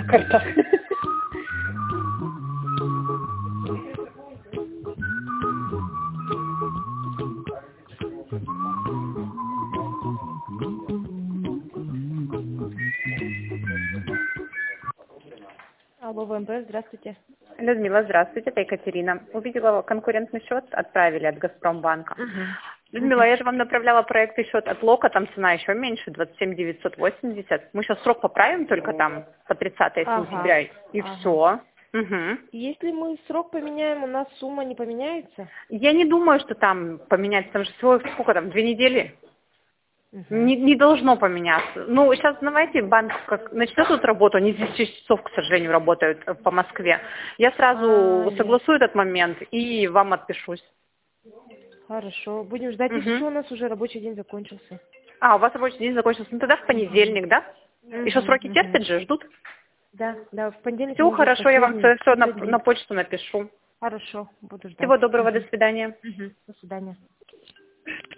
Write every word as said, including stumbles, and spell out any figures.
карта. Алло, ВМП, здравствуйте. Людмила, здравствуйте, это Екатерина. Увидела конкурентный счет, отправили от Газпромбанка. Угу. Людмила, я же вам направляла проектный счет от Лока, там цена еще меньше, двадцать семь девятьсот восемьдесят. Мы сейчас срок поправим только там по тридцатое сентября, Ага. и Ага. все. Угу. Если мы срок поменяем, у нас сумма не поменяется? Я не думаю, что там поменяется, там же всего сколько там, две недели. Угу. Не, не должно поменяться. Ну, сейчас, давайте, банк как начнет тут работу, они здесь шесть часов, к сожалению, работают э, по Москве. Я сразу А, согласую этот момент и вам отпишусь. хорошо, будем ждать. Угу. Если что, у нас уже рабочий день закончился. А, у вас рабочий день закончился. Ну, тогда в понедельник, да? Угу. Еще сроки Угу. терпят же, ждут. Да, да, в понедельник Все мы уже хорошо, я вам последний, все, на, последний. на почту напишу. Хорошо, буду ждать. Всего доброго, Угу. до свидания. Угу. До свидания.